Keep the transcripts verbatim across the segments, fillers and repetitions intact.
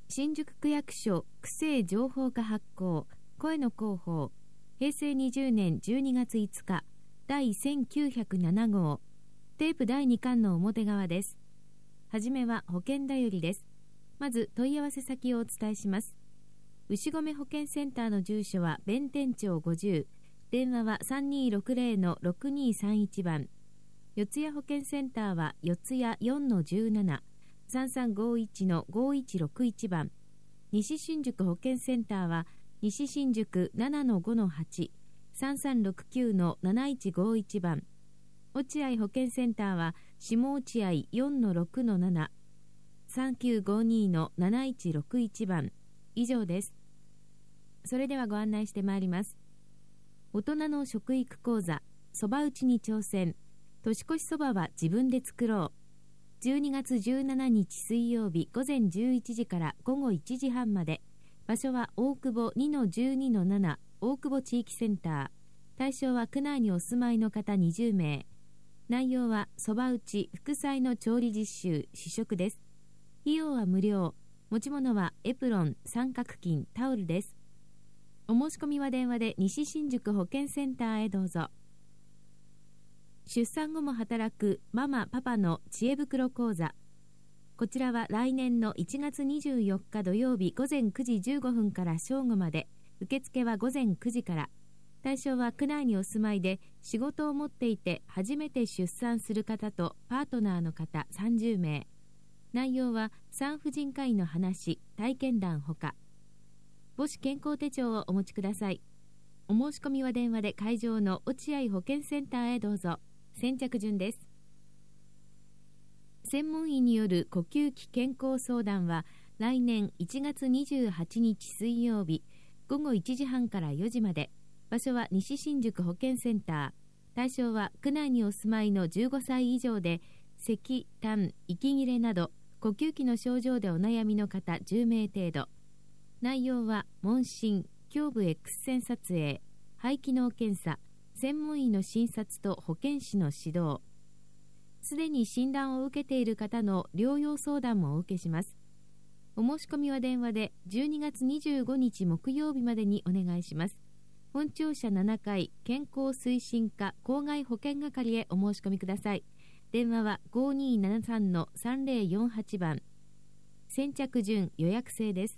新宿区役所区政情報課発行声の広報へいせいにじゅうねんじゅうにがついつか第せんきゅうひゃくななごうテープだいにかんの表側です。はじめは保険だよりです。まず問い合わせ先をお伝えします。牛込保健センターの住所は弁天町ごじゅう、電話は さんにーろくぜろ ろくにーさんいち 番。四谷保健センターは四谷 よんのじゅうなな、さんさんごいちのごいちろくいち 番。西新宿保健センターは西新宿 ななのごのはち、さんさんろくきゅうのなないちごいち 番。落合保健センターは下落合 よんのろくのなな、さんきゅうごにのなないちろくいち 番。以上です。それではご案内してまいります。大人の食育講座、そば打ちに挑戦、年越しそばは自分で作ろう。じゅうにがつじゅうしちにち水曜日午前じゅういちじから午後いちじはんまで。場所は大久保 にのじゅうにのなな 大久保地域センター。対象は区内にお住まいの方にじゅうめい。内容はそば打ち、副菜の調理実習、試食です。費用は無料。持ち物はエプロン、三角巾、タオルです。お申し込みは電話で西新宿保健センターへどうぞ。出産後も働くママパパの知恵袋講座。こちらは来年のいちがつにじゅうよっか土曜日午前くじじゅうごふんから正午まで。受付は午前くじから。対象は区内にお住まいで仕事を持っていて初めて出産する方とパートナーの方さんじゅうめい。内容は産婦人科医の話、体験談ほか。母子健康手帳をお持ちください。お申し込みは電話で会場の落合保健センターへどうぞ。先着順です。専門医による呼吸器健康相談は来年いちがつにじゅうはちにち水曜日午後いちじはんからよじまで。場所は西新宿保健センター。対象は区内にお住まいのじゅうごさい以上で咳、痰、息切れなど呼吸器の症状でお悩みの方じゅうめい程度。内容は問診、胸部 X 線撮影、肺機能検査、専門医の診察と保健師の指導。すでに診断を受けている方の療養相談もお受けします。お申し込みは電話でじゅうにがつにじゅうごにち木曜日までにお願いします。本庁舎ななかい健康推進課公害保険係へお申し込みください。電話は ごにーななさんのさんぜろよんはち 番。先着順予約制です。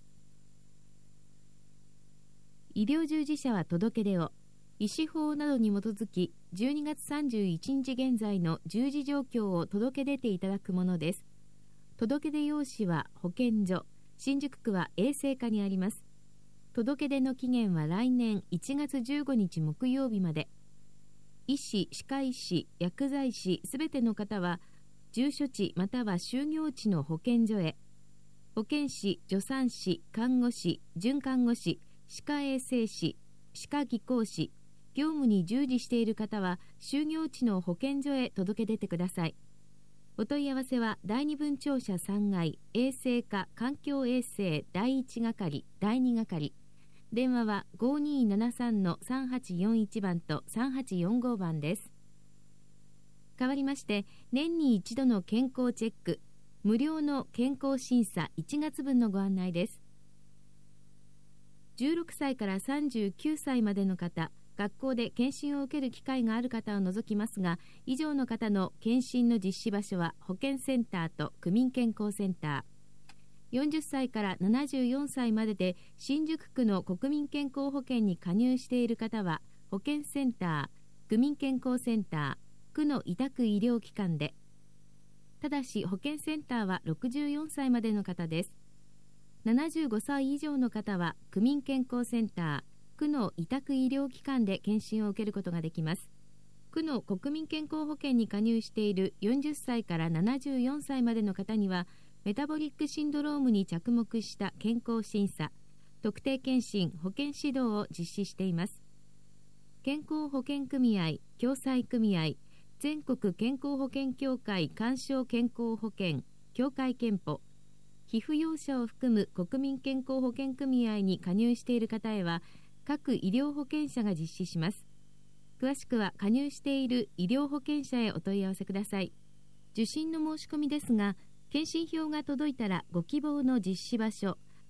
医療従事者は届け出を。医師法などに基づきじゅうにがつさんじゅういちにち現在の従事状況を届け出ていただくものです。届け出用紙は保健所、新宿区は衛生課にあります。届け出の期限は来年いちがつじゅうごにち木曜日まで。医師、歯科医師、薬剤師すべての方は住所地または就業地の保健所へ。保健師、助産師、看護師、准看護師、歯科衛生士、歯科技工士、業務に従事している方は就業地の保健所へ届け出てください。お問い合わせは第二分庁舎さんがい衛生課環境衛生だいいち係だいに係。電話は ごにーななさんのさんはちよんいち 番とさんはちよんご番です。代わりまして年に一度の健康チェック、無料の健康審査いちがつぶんのご案内です。じゅうろくさいからさんじゅうきゅうさいまでの方、学校で検診を受ける機会がある方を除きますが、以上の方の検診の実施場所は保健センターと区民健康センター。よんじゅっさいからななじゅうよんさいまでで新宿区の国民健康保険に加入している方は保健センター、区民健康センター、区の委託医療機関で。ただし保健センターはろくじゅうよんさいまでの方です。ななじゅうごさい以上の方は区民健康センター、区の委託医療機関で検診を受けることができます。区の国民健康保険に加入しているよんじゅっさいからななじゅうよんさいまでの方にはメタボリックシンドロームに着目した健康審査、特定健診、保健指導を実施しています。健康保険組合、共済組合、全国健康保険協会勧奨健康保険、協会憲法、皮膚用者を含む国民健康保険組合に加入している方へは、各医療保険者が実施します。詳しくは加入している医療保険者へお問い合わせください。受診の申し込みですが、検診票が届いたらご希望の実施場所、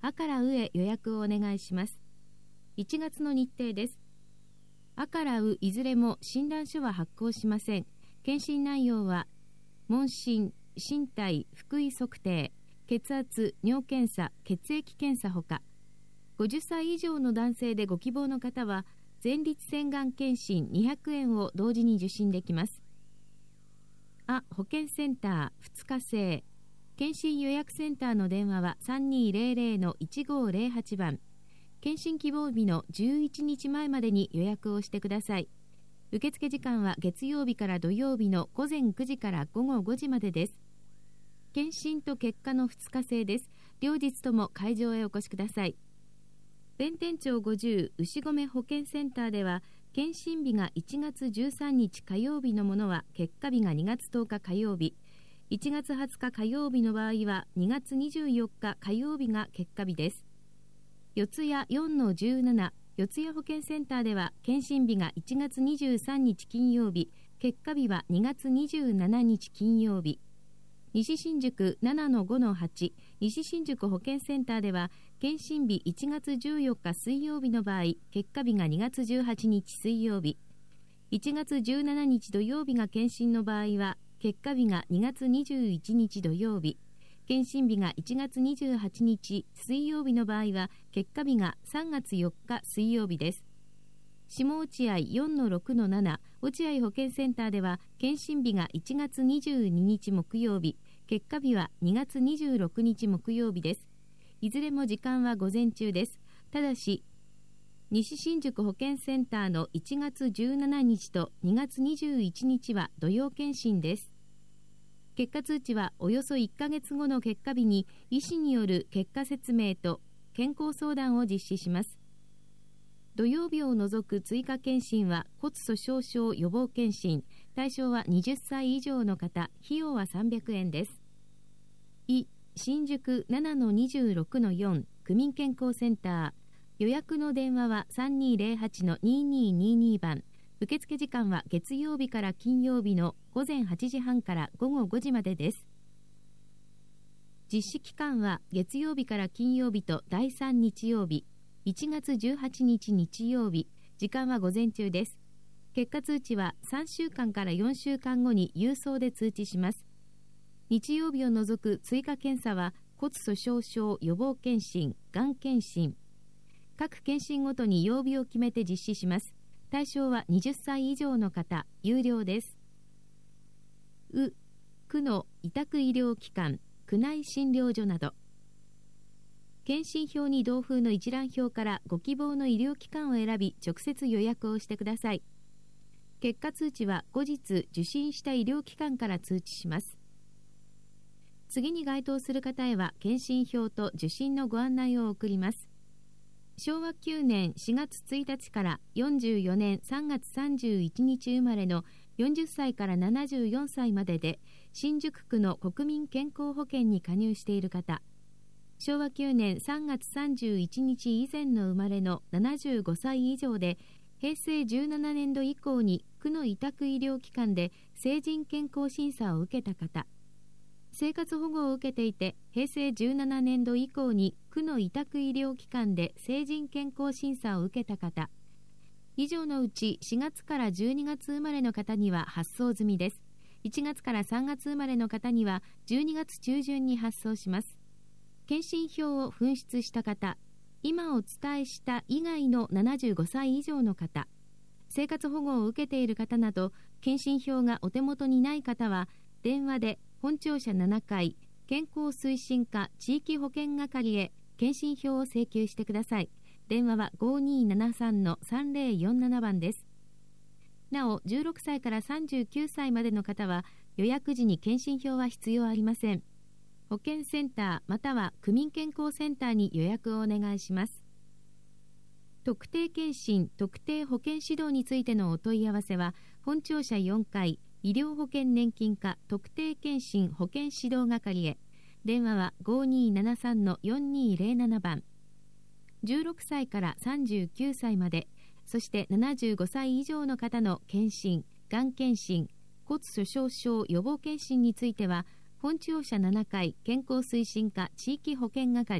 あからうへ予約をお願いします。いちがつの日程です。あからういずれも診断書は発行しません。検診内容は問診、身体、腹囲測定、血圧、尿検査、血液検査ほか、ごじゅっさい以上の男性でご希望の方は前立腺がん検診にひゃくえんを同時に受診できます。あ保健センターふつか制検診予約センターの電話は さんにーぜろぜろのいちごーぜろはち 番。検診希望日のじゅういちにちまえまでに予約をしてください。受付時間は月曜日から土曜日の午前くじから午後ごじまでです。検診と結果のふつか制です。両日とも会場へお越しください。弁天町ごじゅう牛込保健センターでは、検診日がいちがつじゅうさんにち火曜日のものは結果日がにがつとおか火曜日、いちがつはつか火曜日の場合はにがつにじゅうよっか火曜日が結果日です。四谷 よんのじゅうなな 四谷保健センターでは検診日がいちがつにじゅうさんにち金曜日、結果日はにがつにじゅうしちにち金曜日。西新宿 ななのごのはち 西新宿保健センターでは検診日いちがつじゅうよっか水曜日の場合、結果日がにがつじゅうはちにち水曜日、いちがつじゅうしちにち土曜日が検診の場合は結果日がにがつにじゅういちにち土曜日、検診日がいちがつにじゅうはちにち水曜日の場合は結果日がさんがつよっか水曜日です。下落合 よんのろくのなな 落合保健センターでは検診日がいちがつにじゅうににち木曜日、結果日はにがつにじゅうろくにち木曜日です。いずれも時間は午前中です。ただし西新宿保健センターのいちがつじゅうしちにちとにがつにじゅういちにちは土曜検診です。結果通知はおよそいっかげつごの結果日に医師による結果説明と健康相談を実施します。土曜日を除く追加検診は骨粗しょう症予防検診、対象ははたち以上の方、費用はさんびゃくえんです。い新宿 ななのにじゅうろくのよん 区民健康センター、予約の電話は さんにーぜろはちのにーにーにーにー 番。受付時間は月曜日から金曜日の午前はちじはんから午後ごじまでです。実施期間は月曜日から金曜日とだいさん日曜日、いちがつじゅうはちにち日曜日、時間は午前中です。結果通知はさんしゅうかんからよんしゅうかんごに郵送で通知します。日曜日を除く追加検査は骨粗しょう症予防検診、がん検診、各検診ごとに曜日を決めて実施します。対象ははたち以上の方、有料です。う、区の委託医療機関、区内診療所など。検診票に同封の一覧表からご希望の医療機関を選び、直接予約をしてください。結果通知は後日受診した医療機関から通知します。次に該当する方へは検診票と受診のご案内を送ります。しょうわきゅうねんしがつついたちからよんじゅうよねんさんがつさんじゅういちにち生まれのよんじゅっさいからななじゅうよんさいまでで新宿区の国民健康保険に加入している方、しょうわきゅうねんさんがつさんじゅういちにち以前の生まれのななじゅうごさい以上でへいせいじゅうななねんど以降に区の委託医療機関で成人健康審査を受けた方、生活保護を受けていてへいせいじゅうななねんど以降に区の委託医療機関で成人健康審査を受けた方、以上のうちしがつからじゅうにがつ生まれの方には発送済みです。いちがつからさんがつ生まれの方にはじゅうにがつちゅうじゅんに発送します。検診票を紛失した方、今お伝えした以外のななじゅうごさい以上の方、生活保護を受けている方など検診票がお手元にない方は電話で本庁舎ななかい健康推進課地域保健係へ検診票を請求してください。電話は ごにーななさんのさんぜろよんなな 番です。なおじゅうろくさいからさんじゅうきゅうさいまでの方は予約時に検診票は必要ありません。保健センターまたは区民健康センターに予約をお願いします。特定健診特定保健指導についてのお問い合わせは本庁舎よんかい医療保険年金課特定健診保健指導係へ。電話は ごにーななさんのよんにーぜろなな 番。じゅうろくさいからさんじゅうきゅうさいまで、そしてななじゅうごさい以上の方の検診、がん検診、骨粗しょう症予防検診については本庁舎ななかい健康推進課地域保健係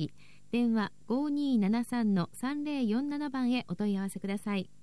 電話 ごーにーななさんのさんぜろよんなな 番へお問い合わせください。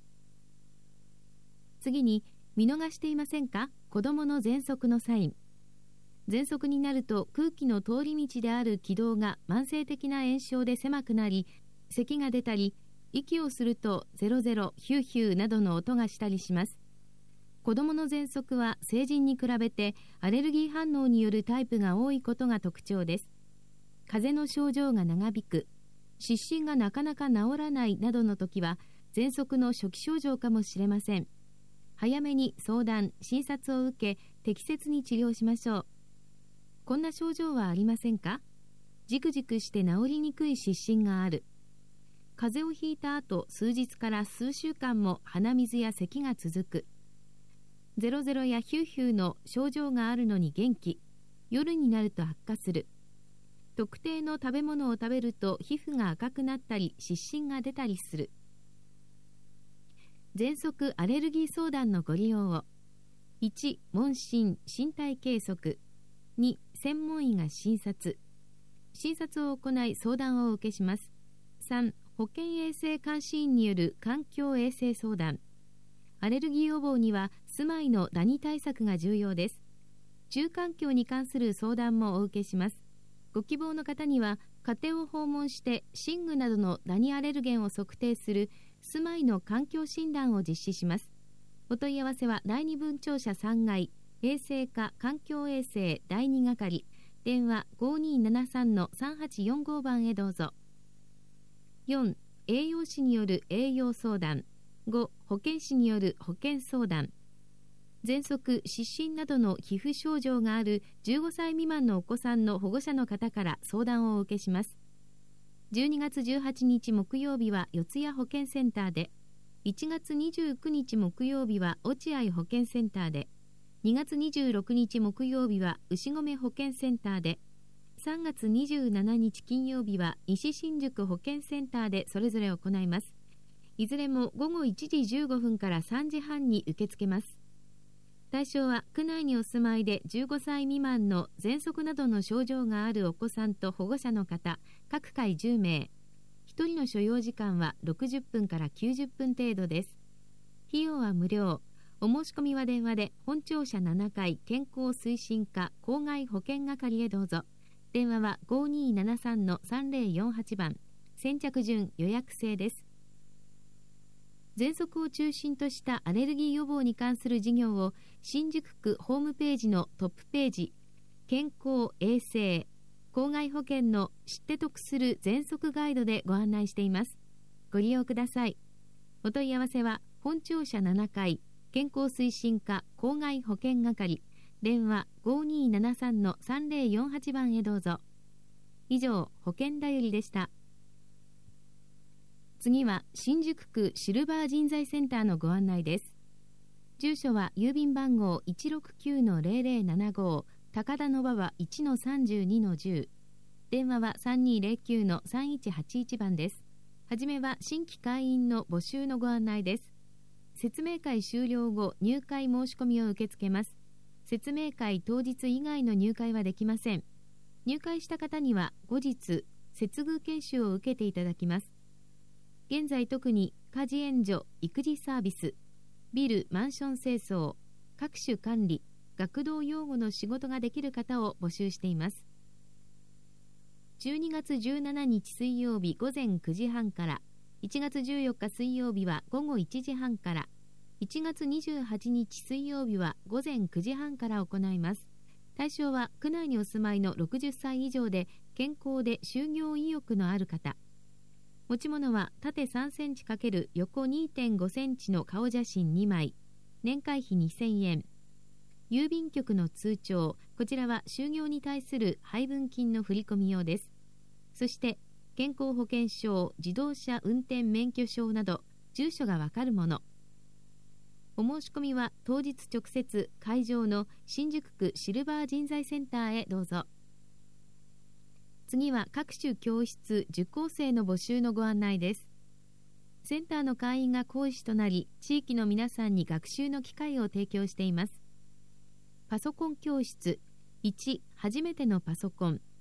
次に、見逃していませんか？子どもの喘息のサイン。喘息になると空気の通り道である気道が慢性的な炎症で狭くなり、咳が出たり、息をするとゼロゼロ、ヒューヒューなどの音がしたりします。子どもの喘息は成人に比べてアレルギー反応によるタイプが多いことが特徴です。風邪の症状が長引く、湿疹がなかなか治らないなどの時は、喘息の初期症状かもしれません。早めに相談、診察を受け、適切に治療しましょう。こんな症状はありませんか？じくじくして治りにくい湿疹がある。風邪をひいた後、数日から数週間も鼻水や咳が続く。ゼロゼロやヒューヒューの症状があるのに元気。夜になると悪化する。特定の食べ物を食べると皮膚が赤くなったり、湿疹が出たりする。喘息アレルギー相談のご利用を。いち、問診、身体計測。に、専門医が診察。診察を行い相談をお受けします。さん、保健衛生監視員による環境衛生相談。アレルギー予防には住まいのダニ対策が重要です。住環境に関する相談もお受けします。ご希望の方には家庭を訪問して寝具などのダニアレルゲンを測定する住まいの環境診断を実施します。お問い合わせはだいに分庁舎さんがい衛生課環境衛生だいに係、電話 ごーにーななさんのさんはちよんご 番へどうぞ。よん、栄養士による栄養相談。ご、保健師による保健相談。喘息、湿疹などの皮膚症状があるじゅうごさい未満のお子さんの保護者の方から相談をお受けします。じゅうにがつじゅうはちにち木曜日は四谷保健センターで、いちがつにじゅうくにち木曜日は落合保健センターで、にがつにじゅうろくにち木曜日は牛込保健センターで、さんがつにじゅうしちにち金曜日は西新宿保健センターでそれぞれ行います。いずれもごごいちじじゅうごふんからさんじはんに受け付けます。対象は区内にお住まいでじゅうごさい未満の喘息などの症状があるお子さんと保護者の方、各回じゅうめい。ひとりの所要時間はろくじゅっぷんからきゅうじゅっぷん程度です。費用は無料。お申し込みは電話で本庁舎ななかい健康推進課公害保健係へどうぞ。電話は ごーにーななさんのさんぜろよんはち 番。先着順予約制です。喘息を中心としたアレルギー予防に関する事業を新宿区ホームページのトップページ、健康衛生公害保険の知って得する喘息ガイドでご案内しています。ご利用ください。お問い合わせは本庁舎ななかい健康推進課公害保険係、電話 ごーにーななさんのさんぜろよんはち 番へどうぞ。以上、保険だよりでした。次は新宿区シルバー人材センターのご案内です。住所は郵便番号 いちろくきゅうのぜろぜろななご、高田馬場 いちのさんじゅうにのじゅう、電話はさんにーぜろきゅうのさんいちはちいち 番です。はじめは新規会員の募集のご案内です。説明会終了後、入会申し込みを受け付けます。説明会当日以外の入会はできません。入会した方には後日、接遇研修を受けていただきます。現在特に家事援助、育児サービス、ビル・マンション清掃、各種管理、学童養護の仕事ができる方を募集しています。じゅうにがつじゅうしちにち水曜日午前くじはんから、いちがつじゅうよっか水曜日は午後いちじはんから、いちがつにじゅうはちにち水曜日は午前くじはんから行います。対象は区内にお住まいのろくじゅっさい以上で健康で就業意欲のある方。持ち物は縦さんセンチ×横 にてんごセンチの顔写真にまい、年会費にせんえん。郵便局の通帳、こちらは就業に対する配分金の振込用です。そして健康保険証、自動車運転免許証など住所がわかるもの。お申し込みは当日直接会場の新宿区シルバー人材センターへどうぞ。次は各種教室、受講生の募集のご案内です。センターの会員が講師となり、地域の皆さんに学習の機会を提供しています。パソコン教室、いち、初めてのパソコン、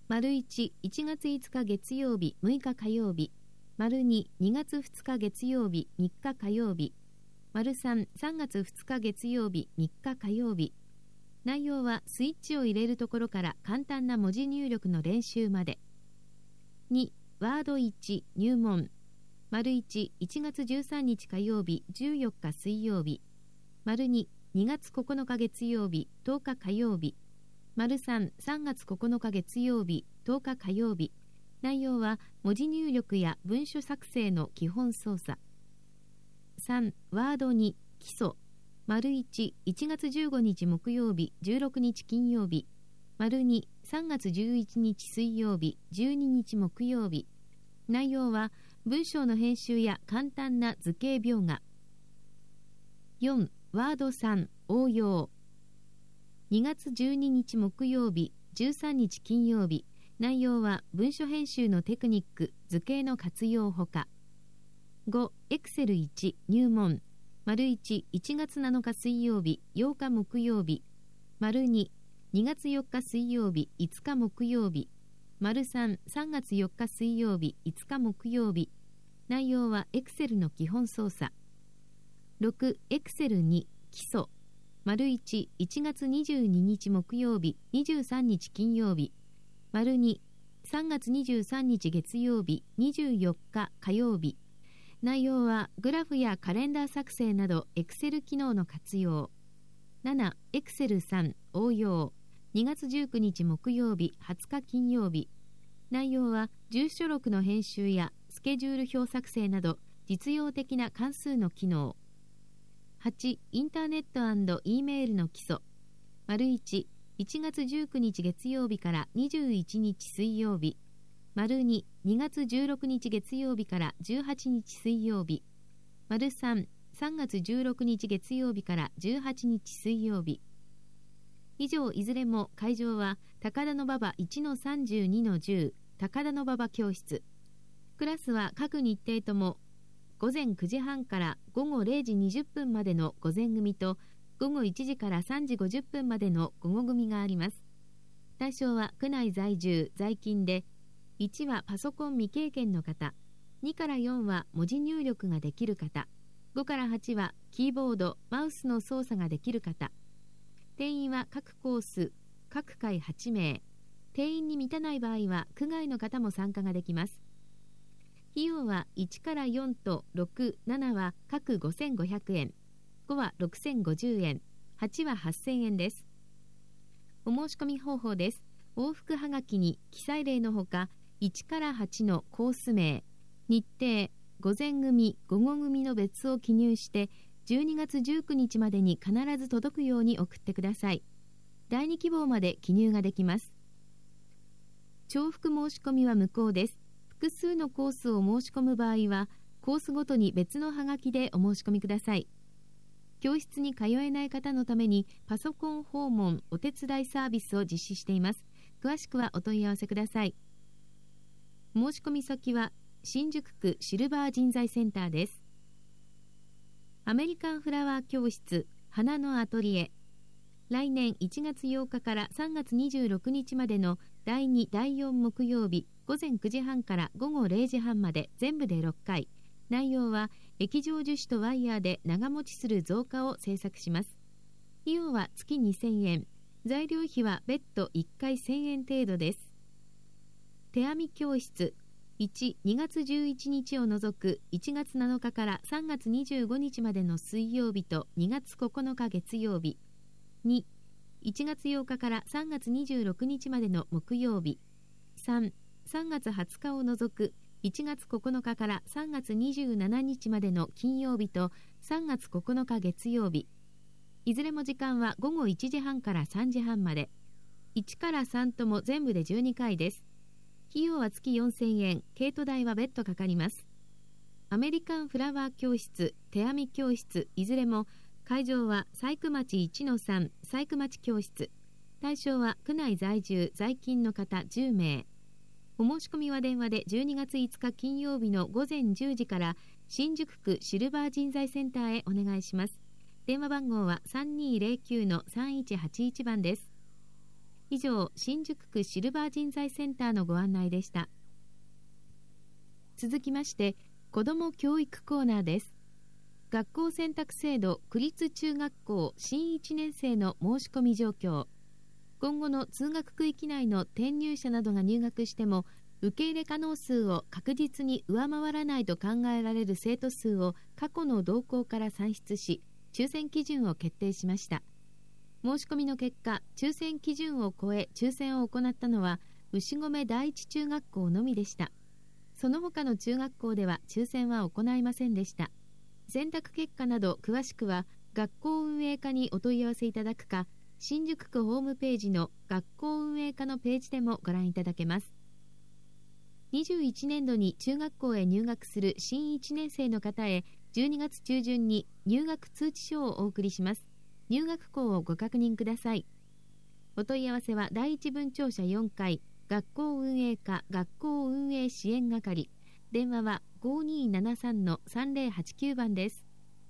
丸いち、いちがついつか月曜日、むいか火曜日。丸に、にがつふつか月曜日、みっか火曜日。丸さん、さんがつふつか月曜日、みっか火曜日。内容はスイッチを入れるところから簡単な文字入力の練習まで。に、ワードいち、入門。丸いち、いちがつじゅうさんにち火曜日、じゅうよっか水曜日。丸に、にがつここのか月曜日、とおか火曜日。丸さん、さんがつここのか月曜日、とおか火曜日。内容は文字入力や文書作成の基本操作。さん、ワードに、基礎。丸いち、いちがつじゅうごにち木曜日、じゅうろくにち金曜日。丸に、さんがつじゅういちにち水曜日、じゅうににち木曜日。内容は文章の編集や簡単な図形描画。よん、ワードさん、応用。にがつじゅうににち木曜日、じゅうさんにち金曜日。内容は文書編集のテクニック、図形の活用ほか。ご、エクセルいち、入門。丸いち、いちがつなのか水曜日、ようか木曜日。丸に、にがつよっか水曜日、いつか木曜日。丸さん、さんがつよっか水曜日、いつか木曜日。内容はエクセルの基本操作。ろく、エクセルに、基礎。丸いち、いちがつにじゅうににち木曜日、にじゅうさんにち金曜日。丸に、さんがつにじゅうさんにち月曜日、にじゅうよっか火曜日。内容はグラフやカレンダー作成などエクセル機能の活用。なな、エクセルさん、応用。にがつじゅうくにち木曜日、はつか金曜日。内容は住所録の編集やスケジュール表作成など実用的な関数の機能。はち、インターネット&Eメールの基礎。丸いち、いちがつじゅうくにち月曜日からにじゅういちにち水曜日。丸に、にがつじゅうろくにち月曜日からじゅうはちにち水曜日。丸さん、さんがつじゅうろくにち月曜日からじゅうはちにち水曜日。以上いずれも会場は高田馬場 いちのさんじゅうにのじゅう 高田馬場教室。クラスは各日程ともごぜんくじはんからごごれいじにじゅっぷんまでの午前組とごごいちじからさんじごじゅっぷんまでの午後組があります。対象は区内在住在勤で、いちはパソコン未経験の方、にからよんは文字入力ができる方、ごからはちはキーボードマウスの操作ができる方。定員は各コース各回はちめい。定員に満たない場合は区外の方も参加ができます。費用はいちからよんとろく、ななは各ごせんごひゃくえん、ごはろくせんごじゅうえん、はちははっせんえんです。お申し込み方法です。往復はがきに記載例のほか、いちからはちのコース名、日程、午前組、午後組の別を記入して、じゅうにがつじゅうくにちまでに必ず届くように送ってください。だいに希望まで記入ができます。重複申し込みは無効です。複数のコースを申し込む場合は、コースごとに別のハガキでお申し込みください。教室に通えない方のためにパソコン訪問お手伝いサービスを実施しています。詳しくはお問い合わせください。申し込み先は新宿区シルバー人材センターです。アメリカンフラワー教室花のアトリエ。来年いちがつようかからさんがつにじゅうろくにちまでのだいに、だいよん木曜日ごぜんくじはんからごごれいじはんまで全部でろっかい。内容は液状樹脂とワイヤーで長持ちする造花を制作します。費用は月にせんえん。材料費は別途いっかいせんえん程度です。手編み教室いち、にがつじゅういちにちを除くいちがつなのかからさんがつにじゅうごにちまでの水曜日とにがつここのか月曜日。に、いちがつようかからさんがつにじゅうろくにちまでの木曜日。さん、さんがつはつかを除くいちがつここのかからさんがつにじゅうしちにちまでの金曜日とさんがつここのか月曜日。いずれも時間はごごいちじはんからさんじはんまで。いちからさんとも全部でじゅうにかいです。費用は月よんせんえん、毛糸代は別途かかります。アメリカンフラワー教室、手編み教室、いずれも会場は佐久町 いちのさん 佐久町教室。対象は区内在住在勤の方じゅうめい。お申し込みは電話でじゅうにがついつか金曜日のごぜんじゅうじから新宿区シルバー人材センターへお願いします。電話番号はさんにーぜろきゅうのさんいちはちいちばんです。 以上、新宿区シルバー人材センターのご案内でした。続きまして、子ども教育コーナーです。学校選択制度区立中学校新いちねん生の申し込み状況。今後の通学区域内の転入者などが入学しても、受け入れ可能数を確実に上回らないと考えられる生徒数を過去の動向から算出し、抽選基準を決定しました。申し込みの結果、抽選基準を超え抽選を行ったのは牛込第一中学校のみでした。その他の中学校では抽選は行いませんでした。選択結果など詳しくは学校運営課にお問い合わせいただくか、新宿区ホームページの学校運営課のページでもご覧いただけます。にじゅういちねんどに中学校へ入学する新いちねん生の方へじゅうにがつ中旬に入学通知書をお送りします。入学校をご確認ください。お問い合わせは第一分庁舎よんかい学校運営課学校運営支援係、電話は ごにーななさんのさんぜろはちきゅう 番です。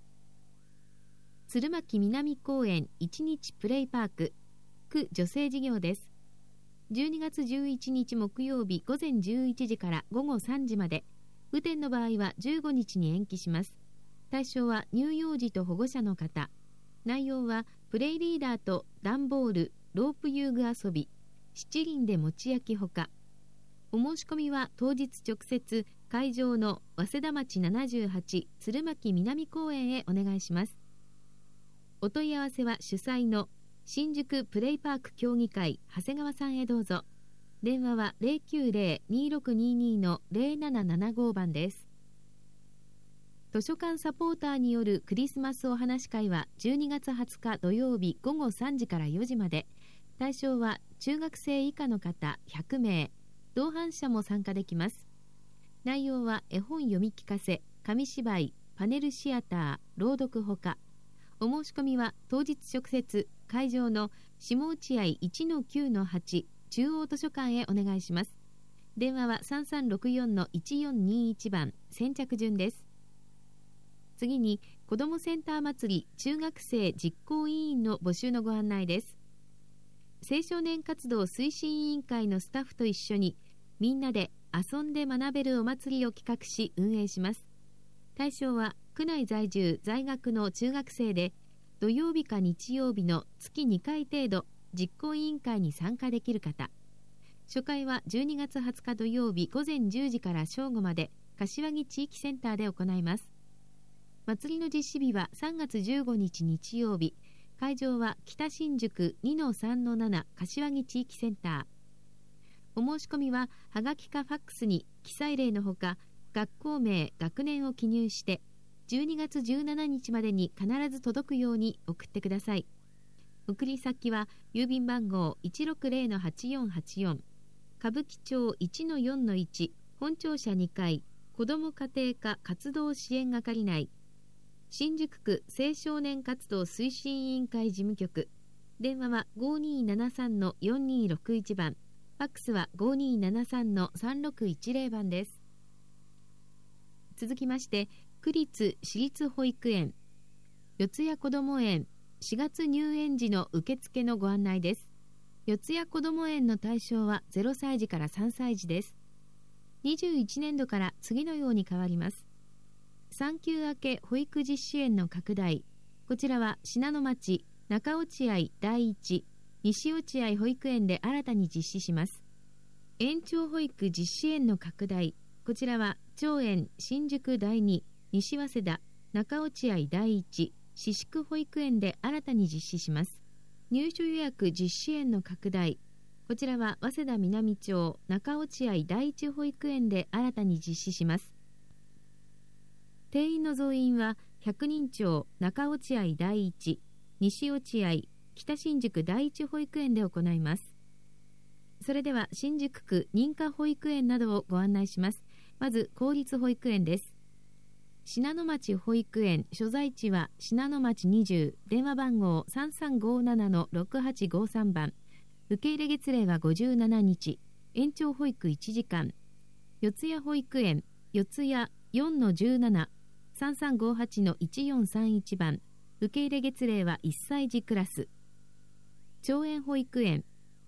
鶴巻南公園一日プレイパーク区女性事業です。じゅうにがつじゅういちにち木曜日午前じゅういちじから午後さんじまで、雨天の場合はじゅうごにちに延期します。対象は乳幼児と保護者の方。内容はプレイリーダーと段ボール、ロープ遊具遊び、七輪で餅焼きほか。お申し込みは当日直接会場の早稲田町ななじゅうはち鶴巻南公園へお願いします。お問い合わせは主催の新宿プレイパーク協議会長谷川さんへどうぞ。電話は ゼロきゅうゼロ にーろくにーにー のゼロななななご 番です。図書館サポーターによるクリスマスお話会はじゅうにがつはつか土曜日午後さんじからよじまで。対象は中学生以下の方ひゃくめい、同伴者も参加できます。内容は絵本読み聞かせ、紙芝居、パネルシアター、朗読ほか。お申し込みは当日直接会場の下落合 いちのきゅうのはち 中央図書館へお願いします。電話はさんさんろくよんのいちよんにーいち 番、先着順です。次に子どもセンター祭り中学生実行委員の募集のご案内です。青少年活動推進委員会のスタッフと一緒にみんなで遊んで学べるお祭りを企画し運営します。対象は区内在住在学の中学生で、土曜日か日曜日の月にかい程度実行委員会に参加できる方。初回はじゅうにがつはつか土曜日午前じゅうじから正午まで柏木地域センターで行います。祭りの実施日はさんがつじゅうごにち日曜日。会場は北新宿 にのさんのなな 柏木地域センター。お申し込みははがきかファックスに記載例のほか、学校名、学年を記入してじゅうにがつじゅうしちにちまでに必ず届くように送ってください。送り先は郵便番号 いちろくゼロのはちよんはちよん、歌舞伎町 いちのよんのいち、本庁舎にかい、子ども家庭科活動支援係内、新宿区青少年活動推進委員会事務局。電話は ごにーななさんのよんにーろくいち 番、ファックスは ごにーななさんのさんろくいちゼロ 番です。続きまして区立私立保育園四谷こども園しがつ入園時の受付のご案内です。四谷こども園の対象はゼロさいじからさんさい児です。にじゅういちねんどから次のように変わります。産休明け保育実施園の拡大。こちらは信濃町中落合第一西落合保育園で新たに実施します。延長保育実施園の拡大。こちらは長園新宿第二西早稲田中落合第一私宿保育園で新たに実施します。入所予約実施園の拡大。こちらは早稲田南町中落合第一保育園で新たに実施します。定員の増員は百人町中落合第一西落合北新宿第一保育園で行います。それでは新宿区認可保育園などをご案内します。まず公立保育園です。信濃町保育園所在地は信濃町にじゅう、電話番号 さんさんごななのろくはちごさん 番、受け入れ月例はごじゅうななにち、延長保育いちじかん。四谷保育園四谷 よんのじゅうなな、さんさんごはちのいちよんさんいち 番、受け入れ月例はいっさい児クラス。長園保育園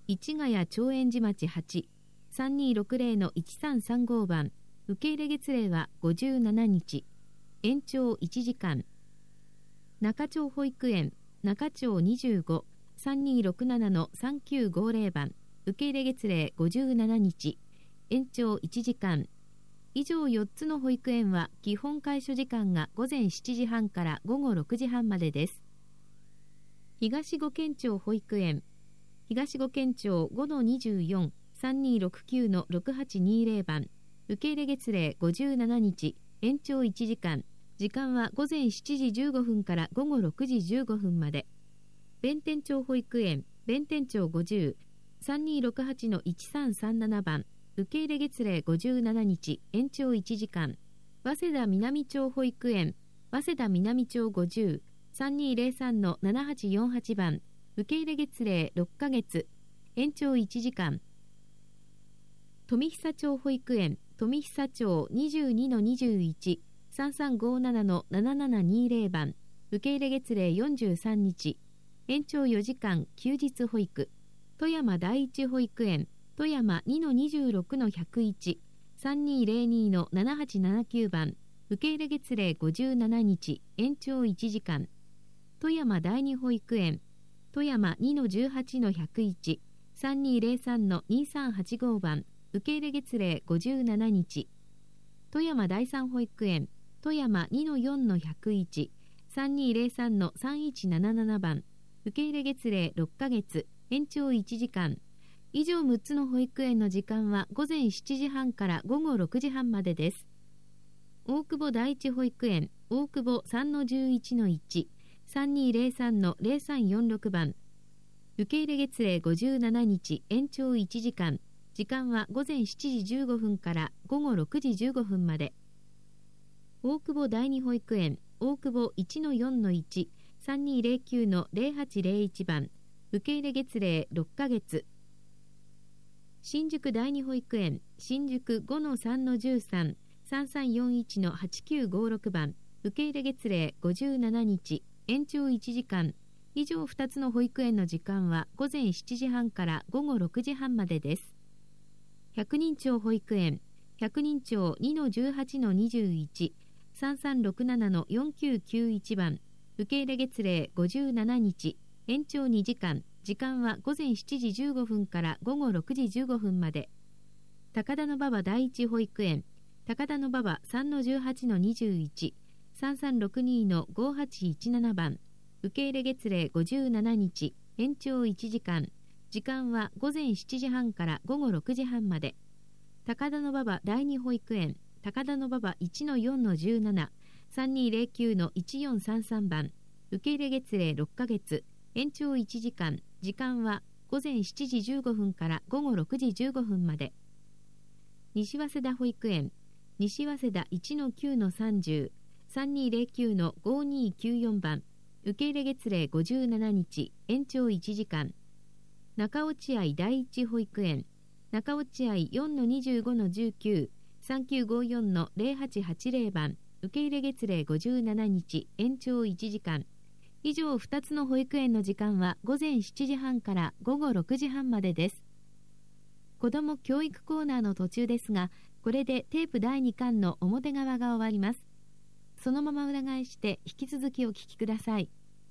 市ヶ谷長円寺町はち さんにーろくぜろのいちさんさんご 番受け入れ月齢はごじゅうななにち、延長いちじかん。中町保育園中町にじゅうご さんにーろくななのさんきゅうごぜろ 番受け入れ月齢ごじゅうななにち、延長いちじかん。以上よっつの保育園は基本開所時間が午前しちじはんから午後ろくじはんまでです。東五軒町保育園東五軒町 ごのにじゅうよん さんにーろくきゅうのろくはちにーぜろ 番受け入れ月齢ごじゅうななにち、延長いちじかん。時間は午前しちじじゅうごふんから午後ろくじじゅうごふんまで。弁天町保育園弁天町ごじゅう さんにーろくはちのいちさんさんなな 番受け入れ月齢ごじゅうななにち、延長いちじかん。早稲田南町保育園早稲田南町ごじゅう さんにーぜろさんのななはちよんはち 番受け入れ月齢ろっかげつ、延長いちじかん。富久町保育園富久町 にじゅうにのにじゅういち さんさんごななのななななにーぜろ 番受け入れ月齢よんじゅうさんにち、延長よじかん休日保育。富山第一保育園富山 にのにじゅうろくのひゃくいち さんにーぜろにのななはちななきゅう 番受け入れ月齢ごじゅうななにち、延長いちじかん。富山第二保育園富山 にのじゅうはちのひゃくいち さんにーぜろさんのにさんはちご 番受け入れ月齢ごじゅうななにち。富山第三保育園富山 にのよんのひゃくいち さんにーぜろさんのさんいちなななな 番受け入れ月齢ろっかげつ、延長いちじかん。以上むっつの保育園の時間は午前しちじはんから午後ろくじはんまでです。大久保第一保育園大久保 さんのじゅういちのいち さんにーぜろさんのぜろさんよんろく 番受け入れ月齢ごじゅうななにち、延長いちじかん。時間は午前しちじじゅうごふんから午後ろくじじゅうごふんまで。大久保第二保育園大久保 いちのよんのいち さんにーぜろきゅうのぜろはちぜろいち 番受け入れ月齢ろっかげつ。新宿第二保育園新宿 ごのさんのじゅうさん さんさんよんいちのはちきゅうごろく 番受け入れ月齢ごじゅうななにち、延長いちじかん。以上ふたつの保育園の時間は午前しちじはんから午後ろくじはんまでです。百人町保育園百人町 にのじゅうはちのにじゅういち さんさんろくななのよんきゅうきゅういち 番受け入れ月齢ごじゅうななにち、延長にじかん。時間は午前しちじじゅうごふんから午後ろくじじゅうごふんまで。高田馬場第一保育園高田馬場 さんのじゅうはちのにじゅういち さんさんろくにのごはちいちなな 番受け入れ月齢ごじゅうななにち、延長いちじかん。時間は午前しちじはんから午後ろくじはんまで。高田馬場第二保育園高田馬場 いちのよんのじゅうなな さんにーぜろきゅうのいちよんさんさん 番受け入れ月齢ろっかげつ、延長いちじかん。時間は午前しちじじゅうごふんから午後ろくじじゅうごふんまで。西早稲田保育園西早稲田 いちのきゅうのさんじゅう さんにーぜろきゅうのごにーきゅうよん 番受け入れ月齢ごじゅうななにち、延長いちじかん。中落合第一保育園中落合 よんのにじゅうごのじゅうきゅう さんきゅうごよんのぜろはちはちぜろ 番受け入れ月齢ごじゅうななにち、延長いちじかん。以上ふたつの保育園の時間は午前しちじはんから午後ろくじはんまでです。子ども教育コーナーの途中ですが、これでテープだいにかんの表側が終わります。そのまま裏返して引き続きお聞きください。